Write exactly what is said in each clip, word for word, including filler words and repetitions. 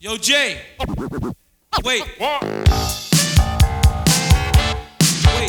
Yo, Jay. Wait. What? Wait.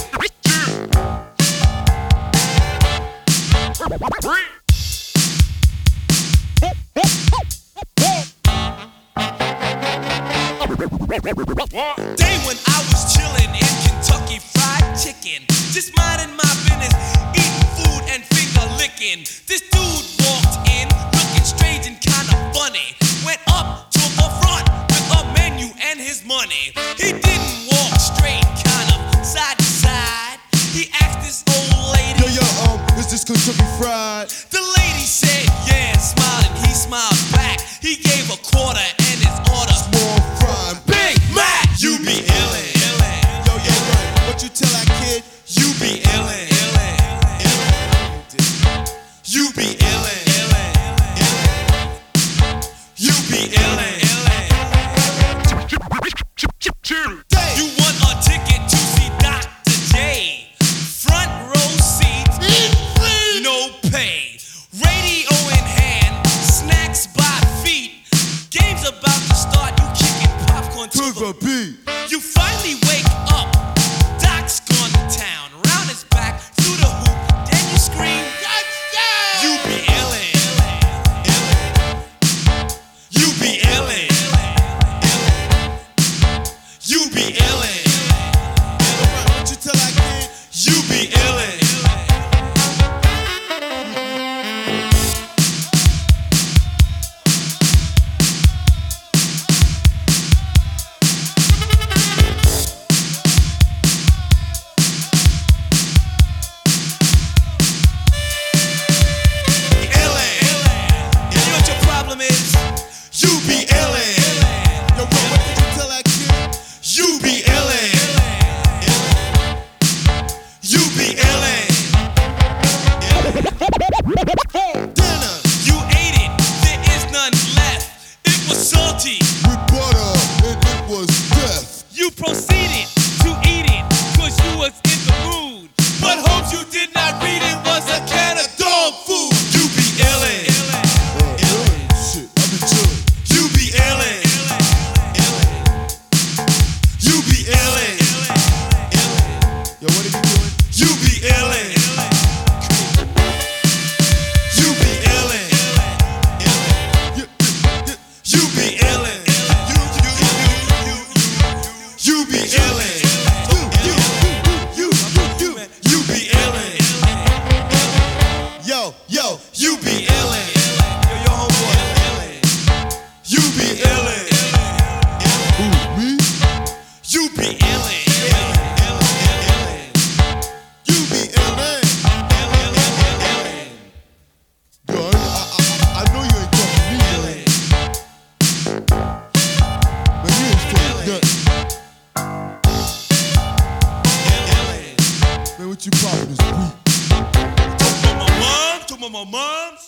What? Day when I was chillin' in Kentucky Fried Chicken, just minding my business, eating food and finger licking. This dude walked in, looking strange and kinda funny. Went up to the front with a menu and his money. He didn't walk straight, kind of side to side. He asked this old lady, Yo, yo, um, is this Kentucky Fried? the lady said, yeah, smiling. He smiled back. He gave a quarter and his order. Small fry. Big Mac, you be illin', illin'. Yo, yo, yo, what you tell that kid? You be illin', illin', illin'. You be illin', illin', illin'. You be illin', illin'. You want a ticket to see Doctor J. Front row seats, no pay. Radio in hand, snacks by feet. Game's about to start, you kicking popcorn to To the the beat. You finally wake up, Doc's gone to town. Round his back, through the hoop, then you scream, touchdown! You be illin', illin'. You be illin', you be illin'. What you tell that kid? You be illin'. With butter, and it was death. You proceeded to eat it, cause you was in the mood. But hopes you did not read it was a can of dog food. You be illin', Uh, illin'. Shit, I be chillin'. you be illin', you be illin', Yo, what are you doing? you be illin', you be illin', You, you, you, you be illin', you, you, you, you, you be illin', you, you, you, you. you be illin', Yo, yo, you be illin', yo, your homeboy, you be illin', who, me? you be illin', You be illin'. Yo, I, I, I know you ain't talking to me, man. Man, you ain't saying nothing. Man, what you poppin' this beat? Talk about my mom, talk about my moms.